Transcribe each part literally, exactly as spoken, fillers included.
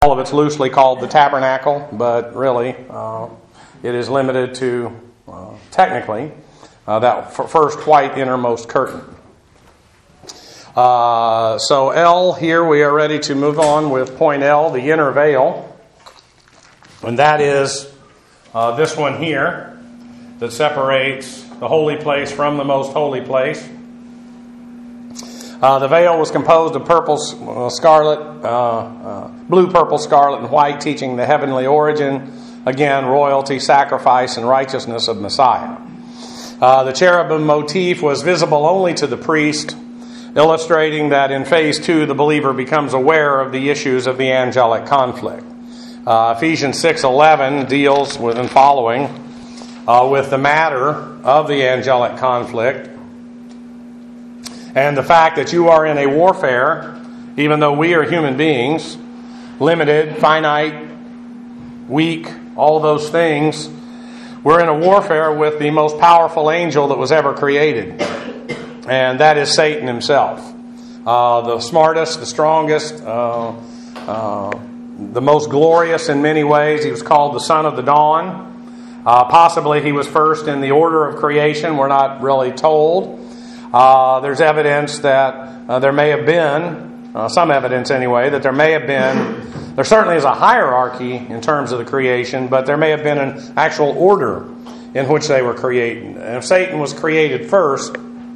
All of it's loosely called the tabernacle, but really uh, it is limited to, uh, technically, uh, that f- first white innermost curtain. Uh, so L, here we are ready to move on with point L, the inner veil. And that is uh, this one here that separates the holy place from the most holy place. Uh, the veil was composed of purple, uh, scarlet, uh, uh, blue, purple, scarlet, and white, teaching the heavenly origin, again, royalty, sacrifice, and righteousness of Messiah. Uh, the cherubim motif was visible only to the priest, illustrating that in phase two, the believer becomes aware of the issues of the angelic conflict. Uh, Ephesians six eleven deals with and following uh, with the matter of the angelic conflict, and the fact that you are in a warfare, even though we are human beings, limited, finite, weak, all those things, we're in a warfare with the most powerful angel that was ever created, and that is Satan himself. Uh, the smartest, the strongest, uh, uh, the most glorious in many ways. He was called the Son of the Dawn. Uh, possibly he was first in the order of creation. We're not really told. Uh, there's evidence that uh, there may have been, uh, some evidence anyway, that there may have been, there certainly is a hierarchy in terms of the creation, but there may have been an actual order in which they were created. And if Satan was created first,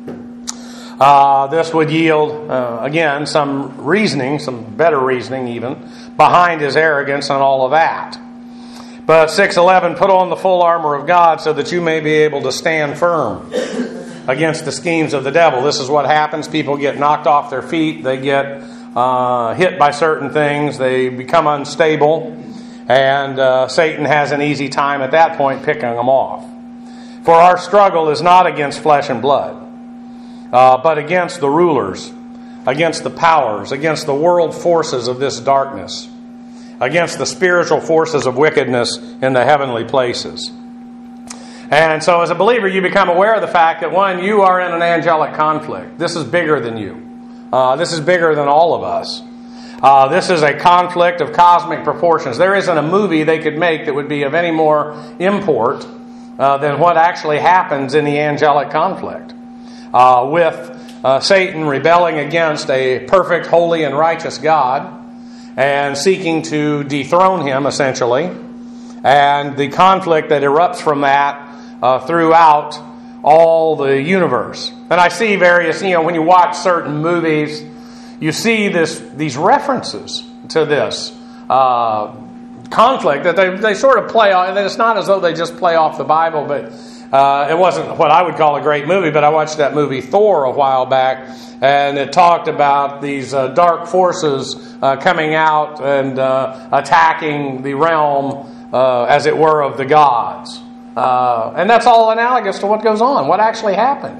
uh, this would yield, uh, again, some reasoning, some better reasoning even, behind his arrogance and all of that. But six eleven, put on the full armor of God so that you may be able to stand firm against the schemes of the devil. This is what happens. People get knocked off their feet. They get uh, hit by certain things. They become unstable. And uh, Satan has an easy time at that point picking them off. For our struggle is not against flesh and blood, uh, but against the rulers, against the powers, against the world forces of this darkness, against the spiritual forces of wickedness in the heavenly places. And so as a believer, you become aware of the fact that, one, you are in an angelic conflict. This is bigger than you. Uh, this is bigger than all of us. Uh, this is a conflict of cosmic proportions. There isn't a movie they could make that would be of any more import uh, than what actually happens in the angelic conflict. Uh, with uh, Satan rebelling against a perfect, holy, and righteous God and seeking to dethrone him, essentially. And the conflict that erupts from that Uh, throughout all the universe. And I see various, you know, when you watch certain movies, you see this these references to this uh, conflict that they, they sort of play on. And it's not as though they just play off the Bible, but uh, it wasn't what I would call a great movie, but I watched that movie Thor a while back, and it talked about these uh, dark forces uh, coming out and uh, attacking the realm, uh, as it were, of the gods. Uh, and that's all analogous to what goes on, what actually happened.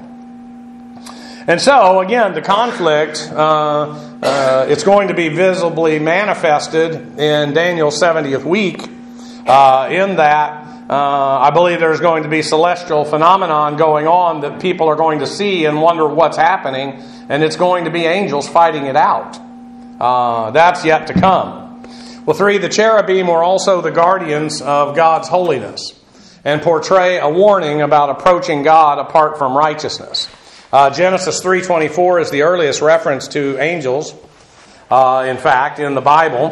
And so, again, the conflict, uh, uh, it's going to be visibly manifested in Daniel's seventieth week, uh, in that uh, I believe there's going to be celestial phenomenon going on that people are going to see and wonder what's happening, and it's going to be angels fighting it out. Uh, that's yet to come. Well, three, the cherubim were also the guardians of God's holiness and portray a warning about approaching God apart from righteousness. Uh, Genesis three twenty-four is the earliest reference to angels, uh, in fact, in the Bible.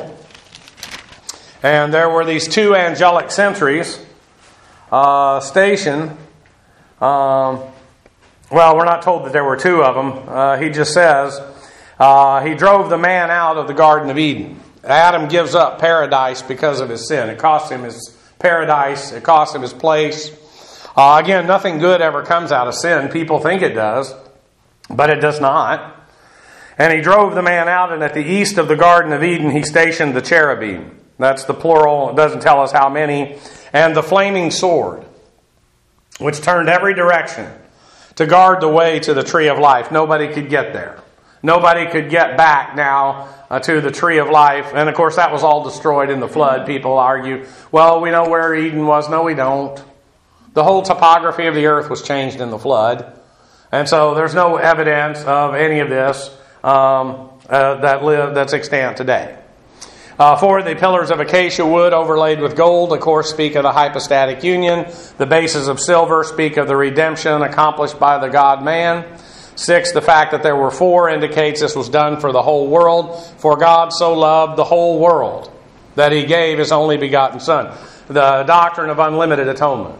And there were these two angelic sentries uh, stationed. Um, well, we're not told that there were two of them. Uh, he just says, uh, he drove the man out of the Garden of Eden. Adam gives up paradise because of his sin. It cost him his paradise. It cost him his place. Uh, again, nothing good ever comes out of sin. People think it does, but it does not. And he drove the man out, and at the east of the Garden of Eden, he stationed the cherubim. That's the plural. It doesn't tell us how many. And the flaming sword, which turned every direction to guard the way to the tree of life. Nobody could get there. Nobody could get back now uh, to the tree of life. And of course that was all destroyed in the flood. People argue, well, we know where Eden was. No, we don't. The whole topography of the earth was changed in the flood. And so there's no evidence of any of this um, uh, that live, that's extant today. Uh, for the pillars of acacia wood overlaid with gold, of course, speak of the hypostatic union. The bases of silver speak of the redemption accomplished by the God-man. Six, the fact that there were four indicates this was done for the whole world. For God so loved the whole world that He gave His only begotten Son. The doctrine of unlimited atonement.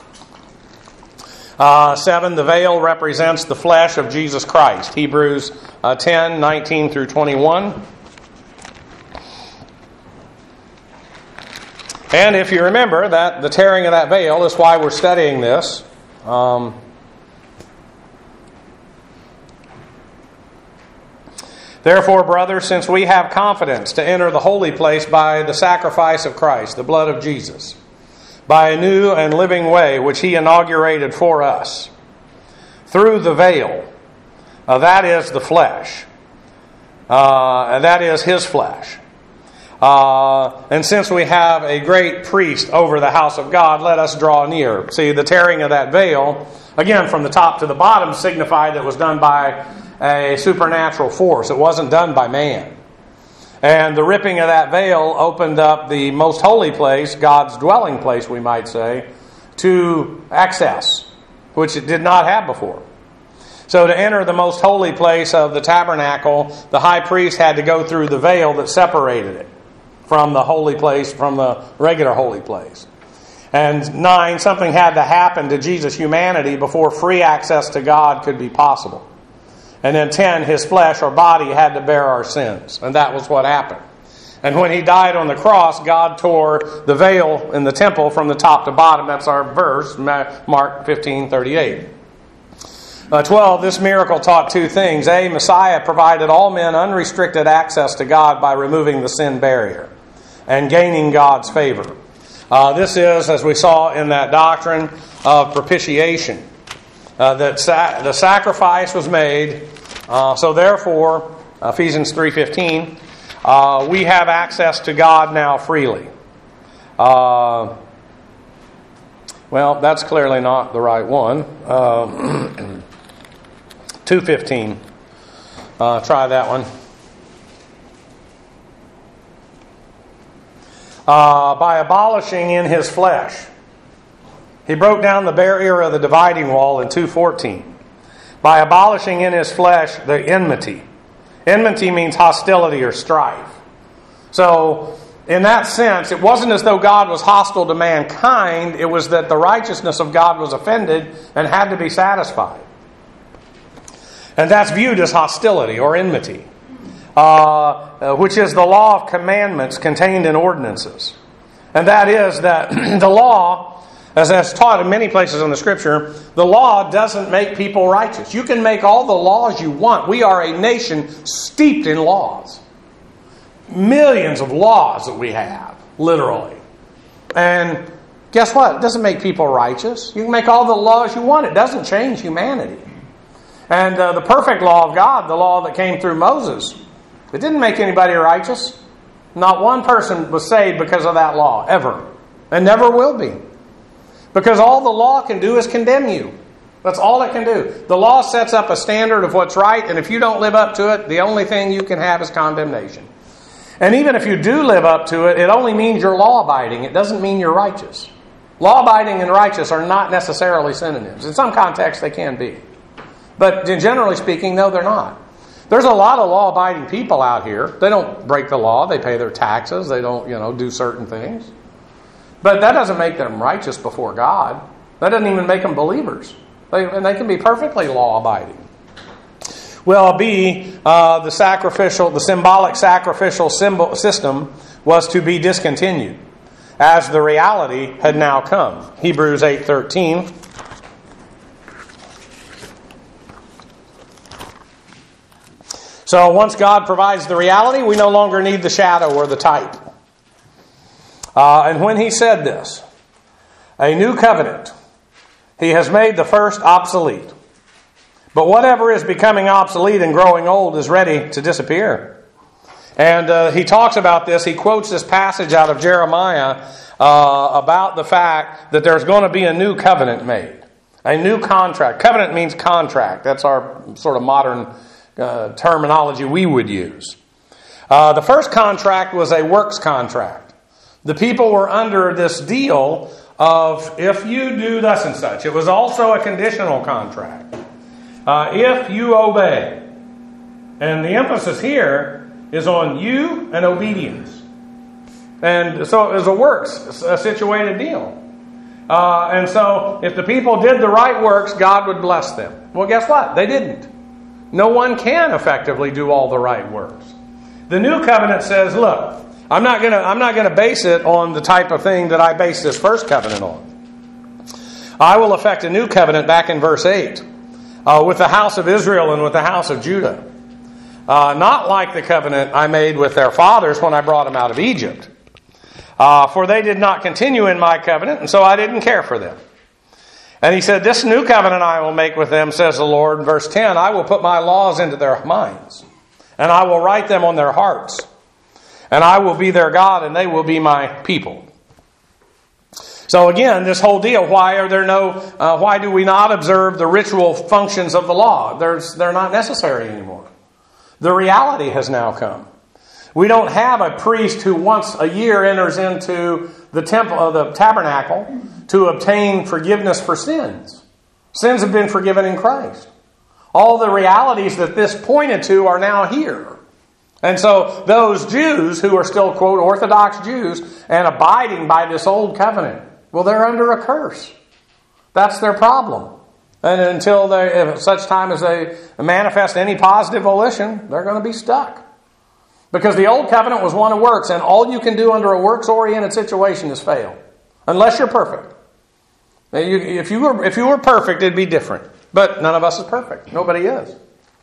Uh, seven, the veil represents the flesh of Jesus Christ. Hebrews uh, ten, nineteen through twenty-one. And if you remember that the tearing of that veil is why we're studying this. Um, Therefore, brothers, since we have confidence to enter the holy place by the sacrifice of Christ, the blood of Jesus, by a new and living way which He inaugurated for us, through the veil, uh, that is the flesh, uh, and that is His flesh. Uh, and since we have a great priest over the house of God, let us draw near. See, the tearing of that veil, again, from the top to the bottom, signified that it was done by a supernatural force. It wasn't done by man. And the ripping of that veil opened up the most holy place, God's dwelling place, we might say, to access, which it did not have before. So to enter the most holy place of the tabernacle, the high priest had to go through the veil that separated it from the holy place, from the regular holy place. And nine, something had to happen to Jesus' humanity before free access to God could be possible. And then ten, His flesh or body had to bear our sins. And that was what happened. And when He died on the cross, God tore the veil in the temple from the top to bottom. That's our verse, Mark fifteen thirty-eight. Uh, twelve, this miracle taught two things. A, Messiah provided all men unrestricted access to God by removing the sin barrier and gaining God's favor. Uh, this is, as we saw in that doctrine of propitiation, uh, that sa- the sacrifice was made. Uh, so therefore, Ephesians three fifteen, uh, we have access to God now freely. Uh, well, that's clearly not the right one. Uh, two fifteen. Uh, try that one. Uh, by abolishing in His flesh. He broke down the barrier of the dividing wall in two fourteen. By abolishing in His flesh the enmity. Enmity means hostility or strife. So, in that sense, it wasn't as though God was hostile to mankind. It was that the righteousness of God was offended and had to be satisfied. And that's viewed as hostility or enmity. Uh, which is the law of commandments contained in ordinances. And that is that the law, as is taught in many places in the Scripture, the law doesn't make people righteous. You can make all the laws you want. We are a nation steeped in laws. Millions of laws that we have, literally. And guess what? It doesn't make people righteous. You can make all the laws you want. It doesn't change humanity. And uh, the perfect law of God, the law that came through Moses, it didn't make anybody righteous. Not one person was saved because of that law, ever. And never will be. Because all the law can do is condemn you. That's all it can do. The law sets up a standard of what's right, and if you don't live up to it, the only thing you can have is condemnation. And even if you do live up to it, it only means you're law-abiding. It doesn't mean you're righteous. Law-abiding and righteous are not necessarily synonyms. In some contexts, they can be. But generally speaking, no, they're not. There's a lot of law-abiding people out here. They don't break the law. They pay their taxes. They don't, you know, do certain things. But that doesn't make them righteous before God. That doesn't even make them believers. They, and they can be perfectly law-abiding. Well, B, uh, the sacrificial, the symbolic sacrificial symbol system was to be discontinued, as the reality had now come. Hebrews eight thirteen. So once God provides the reality, we no longer need the shadow or the type. Uh, and when He said this, a new covenant, He has made the first obsolete. But whatever is becoming obsolete and growing old is ready to disappear. And uh, He talks about this. He quotes this passage out of Jeremiah uh, about the fact that there's going to be a new covenant made. A new contract. Covenant means contract. That's our sort of modern Uh, terminology we would use. Uh, the first contract was a works contract. The people were under this deal of if you do thus and such. It was also a conditional contract. Uh, if you obey. And the emphasis here is on you and obedience. And so it was a works, a situated deal. Uh, and so if the people did the right works, God would bless them. Well, guess what? They didn't. No one can effectively do all the right works. The new covenant says, look, I'm not going to I'm not going to base it on the type of thing that I based this first covenant on. I will effect a new covenant back in verse eight uh, with the house of Israel and with the house of Judah. Uh, not like the covenant I made with their fathers when I brought them out of Egypt. Uh, for they did not continue in my covenant, and so I didn't care for them. And he said, this new covenant I will make with them, says the Lord, in verse ten, I will put my laws into their minds, and I will write them on their hearts. And I will be their God, and they will be my people. So again, this whole deal, why are there no, uh, why do we not observe the ritual functions of the law? There's, they're not necessary anymore. The reality has now come. We don't have a priest who once a year enters into the temple, uh, the tabernacle, to obtain forgiveness for sins. Sins have been forgiven in Christ. All the realities that this pointed to are now here. And so those Jews who are still, quote, Orthodox Jews and abiding by this old covenant, well, they're under a curse. That's their problem. And until they, if such time as they manifest any positive volition, they're going to be stuck. Because the old covenant was one of works, and all you can do under a works-oriented situation is fail. Unless you're perfect. If you were, if you were perfect, it'd be different. But none of us is perfect. Nobody is.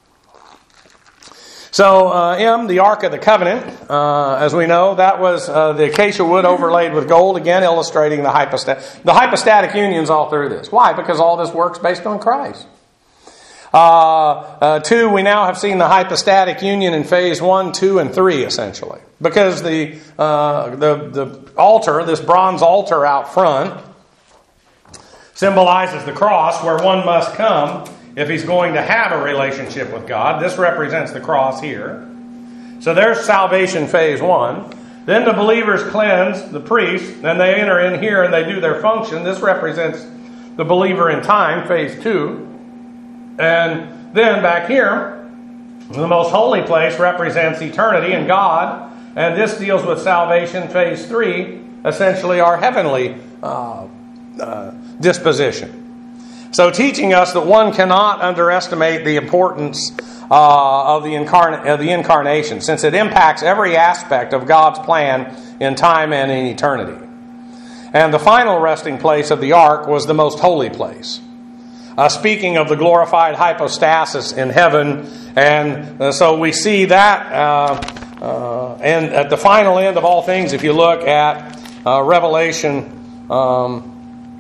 So, uh, M, the Ark of the Covenant, uh, as we know, that was uh, the acacia wood overlaid with gold, again illustrating the hypostatic, the hypostatic unions all through this. Why? Because all this works based on Christ. Uh, uh, two, we now have seen the hypostatic union in phase one, two, and three, essentially. Because the, uh, the, the altar, this bronze altar out front, symbolizes the cross where one must come if he's going to have a relationship with God. This represents the cross here. So there's salvation phase one. Then the believers cleanse the priest. Then they enter in here and they do their function. This represents the believer in time, phase two. And then back here, the most holy place represents eternity and God. And this deals with salvation, phase three, essentially our heavenly uh, uh, disposition. So teaching us that one cannot underestimate the importance uh, of, the incarn- of the incarnation, since it impacts every aspect of God's plan in time and in eternity. And the final resting place of the ark was the most holy place. Uh, speaking of the glorified hypostasis in heaven, and uh, so we see that, uh, uh, and at the final end of all things, if you look at uh, Revelation um,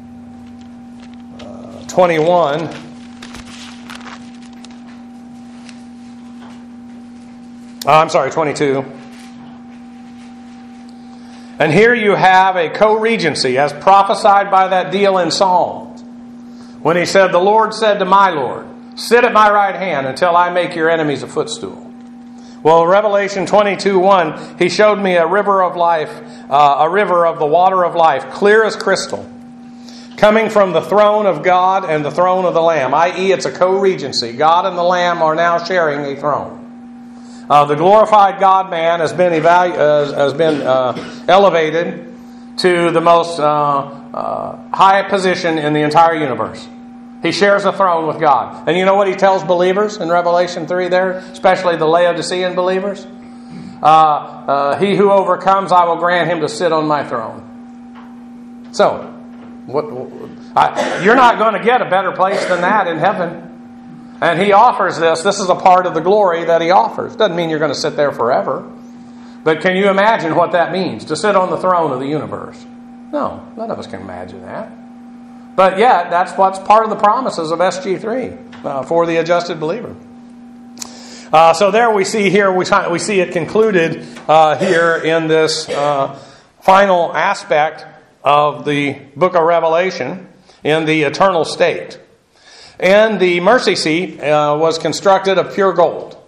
uh, twenty-one, uh, I'm sorry, twenty-two. And here you have a co-regency as prophesied by that deal in Psalms. When he said, the Lord said to my Lord, sit at my right hand until I make your enemies a footstool. Well, Revelation twenty-two one, he showed me a river of life, uh, a river of the water of life, clear as crystal, coming from the throne of God and the throne of the Lamb, that is it's a co-regency. God and the Lamb are now sharing a throne. Uh, the glorified God-man has been, evalu- uh, has been uh, elevated to the most uh, uh, high position in the entire universe. He shares a throne with God. And you know what he tells believers in Revelation three there, especially the Laodicean believers? Uh, uh, he who overcomes, I will grant him to sit on my throne. So, what, I, you're not going to get a better place than that in heaven. And he offers this. This is a part of the glory that he offers. Doesn't mean you're going to sit there forever. But can you imagine what that means, to sit on the throne of the universe? No, none of us can imagine that. But yet, that's what's part of the promises of S G three uh, for the adjusted believer. Uh, so there we see here, we, we see it concluded uh, here in this uh, final aspect of the book of Revelation in the eternal state. And the mercy seat uh, was constructed of pure gold.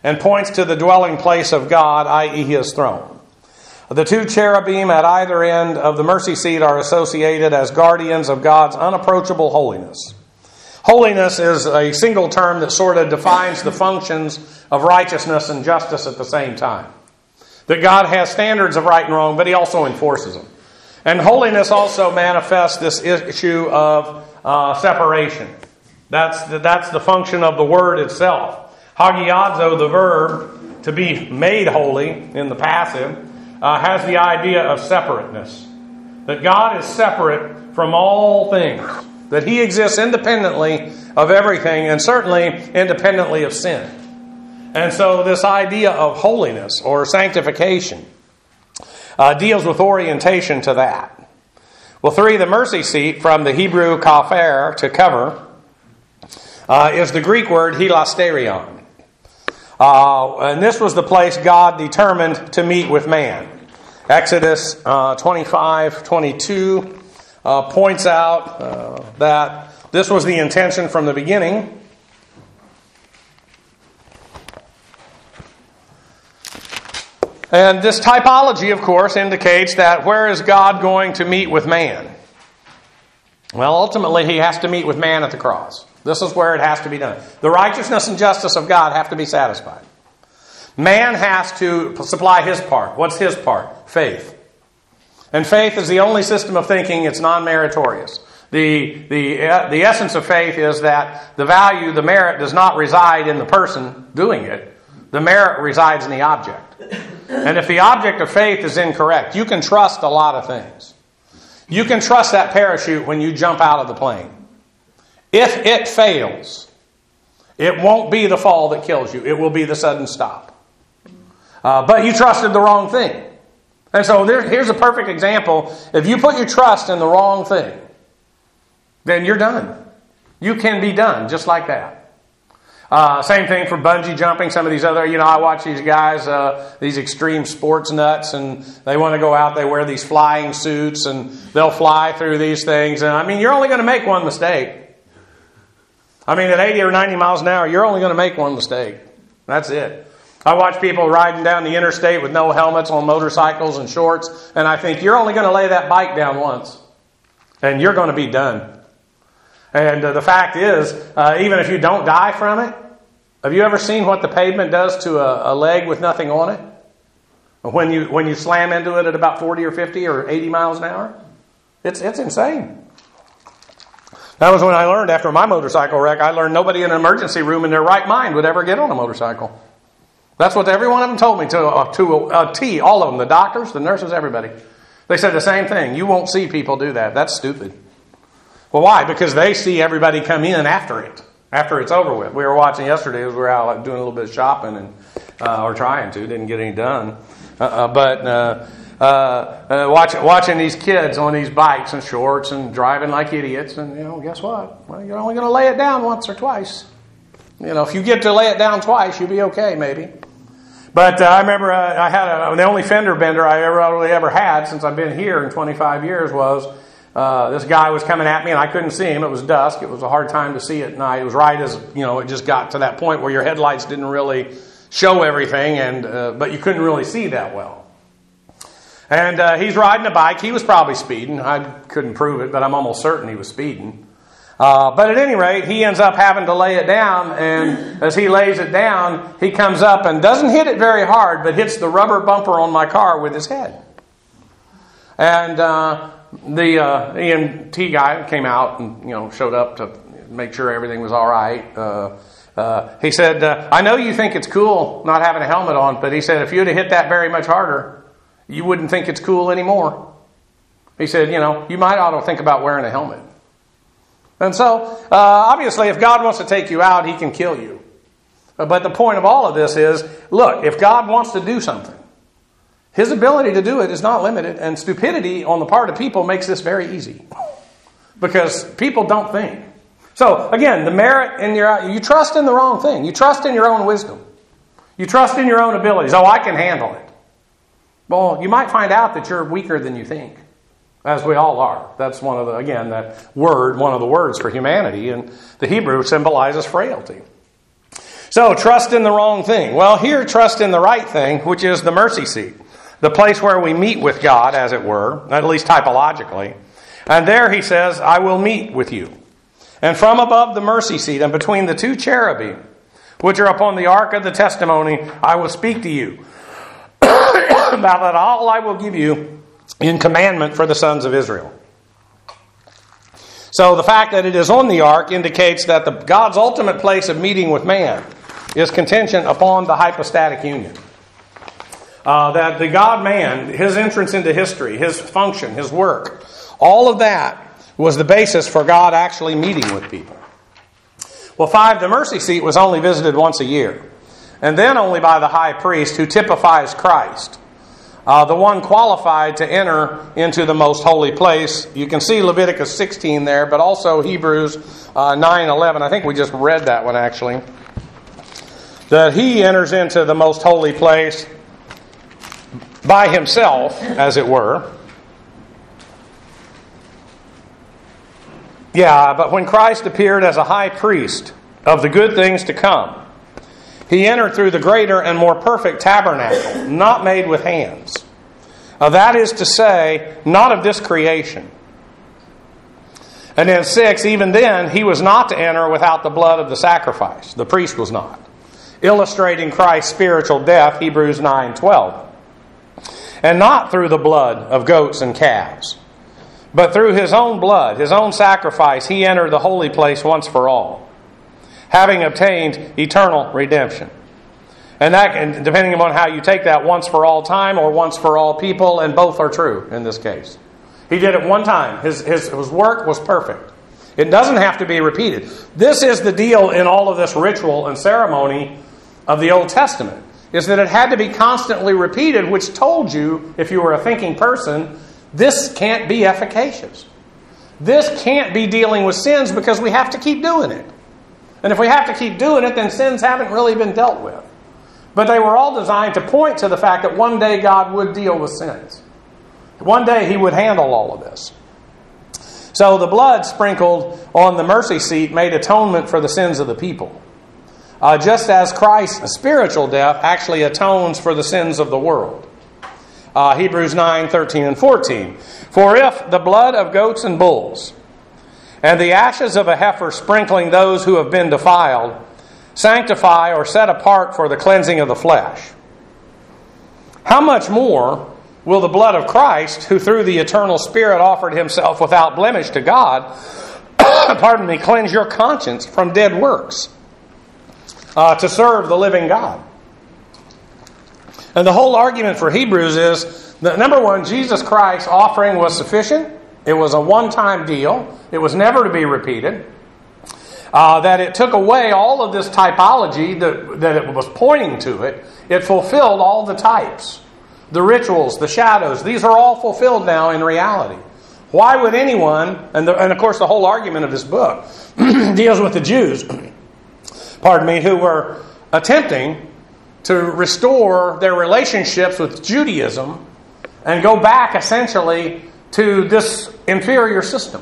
and points to the dwelling place of God, that is His throne. The two cherubim at either end of the mercy seat are associated as guardians of God's unapproachable holiness. Holiness is a single term that sort of defines the functions of righteousness and justice at the same time. That God has standards of right and wrong, but He also enforces them. And holiness also manifests this issue of uh, separation. That's the, that's the function of the word itself. Hagiadzo, the verb, to be made holy in the passive, uh, has the idea of separateness. That God is separate from all things. That He exists independently of everything, and certainly independently of sin. And so this idea of holiness or sanctification uh, deals with orientation to that. Well, three, the mercy seat, from the Hebrew kafer, to cover, uh, is the Greek word hilasterion. Uh, and this was the place God determined to meet with man. Exodus uh, twenty-five twenty-two uh, points out uh, that this was the intention from the beginning. And this typology, of course, indicates that where is God going to meet with man? Well, ultimately, He has to meet with man at the cross. This is where it has to be done. The righteousness and justice of God have to be satisfied. Man has to supply his part. What's his part? Faith. And faith is the only system of thinking. It's non-meritorious. The, the, uh, the essence of faith is that the value, the merit, does not reside in the person doing it. The merit resides in the object. And if the object of faith is incorrect, you can trust a lot of things. You can trust that parachute when you jump out of the plane. If it fails, it won't be the fall that kills you. It will be the sudden stop. Uh, but you trusted the wrong thing. And so there, here's a perfect example. If you put your trust in the wrong thing, then you're done. You can be done just like that. Uh, same thing for bungee jumping. Some of these other, you know, I watch these guys, uh, these extreme sports nuts, and they want to go out, they wear these flying suits, and they'll fly through these things. And I mean, you're only going to make one mistake. I mean, at eighty or ninety miles an hour, you're only going to make one mistake. That's it. I watch people riding down the interstate with no helmets on motorcycles and shorts, and I think you're only going to lay that bike down once, and you're going to be done. And uh, the fact is, uh, even if you don't die from it, have you ever seen what the pavement does to a, a leg with nothing on it? When you when you slam into it at about forty or fifty or eighty miles an hour? It's it's insane. That was when I learned after my motorcycle wreck, I learned nobody in an emergency room in their right mind would ever get on a motorcycle. That's what every one of them told me to, uh, to a, a T, all of them, the doctors, the nurses, everybody. They said the same thing. You won't see people do that. That's stupid. Well, why? Because they see everybody come in after it, after it's over with. We were watching yesterday, we were out doing a little bit of shopping, and uh, or trying to, didn't get any done. Uh, but uh, uh, uh, watching, watching these kids on these bikes and shorts and driving like idiots, and, you know, guess what? Well, you're only going to lay it down once or twice. You know, if you get to lay it down twice, you'll be okay, maybe. But uh, I remember uh, I had a, the only fender bender I ever really ever had since I've been here in twenty-five years was uh, this guy was coming at me and I couldn't see him. It was dusk. It was a hard time to see at night. It was right as, you know, it just got to that point where your headlights didn't really show everything, and uh, but you couldn't really see that well. And uh, he's riding a bike. He was probably speeding. I couldn't prove it, but I'm almost certain he was speeding. Uh, but at any rate, he ends up having to lay it down, and as he lays it down, he comes up and doesn't hit it very hard, but hits the rubber bumper on my car with his head. And uh, the uh, E M T guy came out and, you know, showed up to make sure everything was all right. Uh, uh, he said, uh, I know you think it's cool not having a helmet on, but he said, if you'd have hit that very much harder, you wouldn't think it's cool anymore. He said, you know, you might ought to think about wearing a helmet. And so, uh, obviously, if God wants to take you out, He can kill you. But the point of all of this is, look, if God wants to do something, His ability to do it is not limited, and stupidity on the part of people makes this very easy. Because people don't think. So, again, the merit in your... You trust in the wrong thing. You trust in your own wisdom. You trust in your own abilities. Oh, I can handle it. Well, you might find out that you're weaker than you think. As we all are. That's one of the, again, that word, one of the words for humanity, and the Hebrew symbolizes frailty. So, trust in the wrong thing. Well, here, trust in the right thing, which is the mercy seat. The place where we meet with God, as it were, at least typologically. And there he says, I will meet with you. And from above the mercy seat and between the two cherubim, which are upon the ark of the testimony, I will speak to you about all I will give you in commandment for the sons of Israel. So the fact that it is on the ark indicates that the, God's ultimate place of meeting with man is contingent upon the hypostatic union. Uh, that the God-man, his entrance into history, his function, his work, all of that was the basis for God actually meeting with people. Well, five, the mercy seat was only visited once a year, and then only by the high priest, who typifies Christ, uh, the one qualified to enter into the most holy place. You can see Leviticus sixteen there, but also Hebrews uh, nine eleven. I think we just read that one, actually. That he enters into the most holy place by himself, as it were. Yeah, but when Christ appeared as a high priest of the good things to come, he entered through the greater and more perfect tabernacle, not made with hands. Uh, that is to say, not of this creation. And then six, even then, he was not to enter without the blood of the sacrifice. The priest was not. Illustrating Christ's spiritual death, Hebrews nine twelve. And not through the blood of goats and calves, but through his own blood, his own sacrifice, he entered the holy place once for all, having obtained eternal redemption. And that, and depending upon how you take that, once for all time or once for all people, and both are true in this case. He did it one time. His, his, his work was perfect. It doesn't have to be repeated. This is the deal in all of this ritual and ceremony of the Old Testament, is that it had to be constantly repeated, which told you, if you were a thinking person, this can't be efficacious. This can't be dealing with sins because we have to keep doing it. And if we have to keep doing it, then sins haven't really been dealt with. But they were all designed to point to the fact that one day God would deal with sins. One day He would handle all of this. So the blood sprinkled on the mercy seat made atonement for the sins of the people. Uh, just as Christ's spiritual death actually atones for the sins of the world. Uh, Hebrews nine, thirteen and fourteen. For if the blood of goats and bulls and the ashes of a heifer sprinkling those who have been defiled sanctify or set apart for the cleansing of the flesh, how much more will the blood of Christ, who through the eternal Spirit offered Himself without blemish to God, pardon me, cleanse your conscience from dead works uh, to serve the living God? And the whole argument for Hebrews is that, number one, Jesus Christ's offering was sufficient. It was a one-time deal. It was never to be repeated. Uh, that it took away all of this typology that, that it was pointing to it. It fulfilled all the types. The rituals, the shadows, these are all fulfilled now in reality. Why would anyone, and, the, and of course the whole argument of this book deals with the Jews, pardon me, who were attempting to restore their relationships with Judaism and go back essentially to this inferior system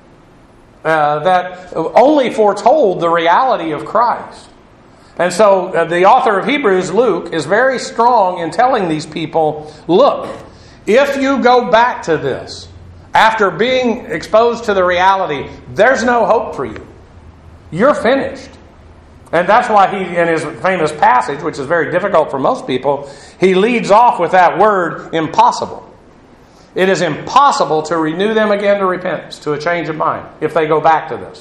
uh, that only foretold the reality of Christ. And so uh, the author of Hebrews, Luke, is very strong in telling these people, look, if you go back to this after being exposed to the reality, there's no hope for you. You're finished. And that's why he, in his famous passage, which is very difficult for most people, he leads off with that word, impossible. It is impossible to renew them again to repentance, to a change of mind, if they go back to this.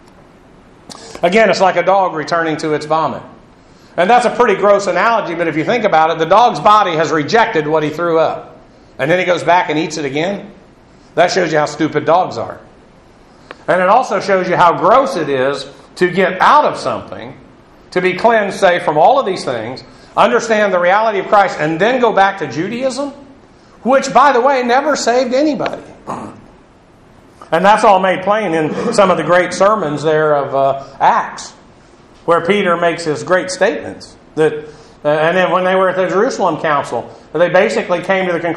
Again, it's like a dog returning to its vomit. And that's a pretty gross analogy, but if you think about it, the dog's body has rejected what he threw up. And then he goes back and eats it again. That shows you how stupid dogs are. And it also shows you how gross it is to get out of something, to be cleansed, say, from all of these things, understand the reality of Christ, and then go back to Judaism, which, by the way, never saved anybody. And that's all made plain in some of the great sermons there of uh, Acts, where Peter makes his great statements. That, uh, and then when they were at the Jerusalem Council, they basically came to the conclusion